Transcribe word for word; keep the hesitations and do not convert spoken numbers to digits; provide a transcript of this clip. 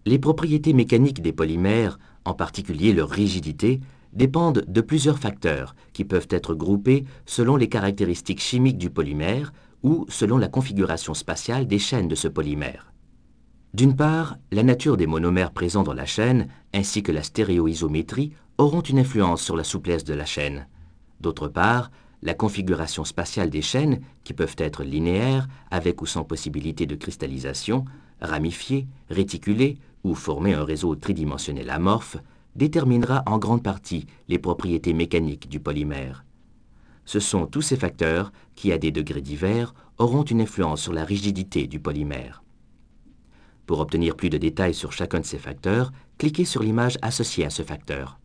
Les propriétés mécaniques des polymères, en particulier leur rigidité, dépendent de plusieurs facteurs qui peuvent être groupés selon les caractéristiques chimiques du polymère ou selon la configuration spatiale des chaînes de ce polymère. D'une part, la nature des monomères présents dans la chaîne ainsi que la stéréoisométrie auront une influence sur la souplesse de la chaîne. D'autre part, la configuration spatiale des chaînes, qui peuvent être linéaires, avec ou sans possibilité de cristallisation, ramifiées, réticulées ou former un réseau tridimensionnel amorphe, déterminera en grande partie les propriétés mécaniques du polymère. Ce sont tous ces facteurs qui, à des degrés divers, auront une influence sur la rigidité du polymère. Pour obtenir plus de détails sur chacun de ces facteurs, cliquez sur l'image associée à ce facteur.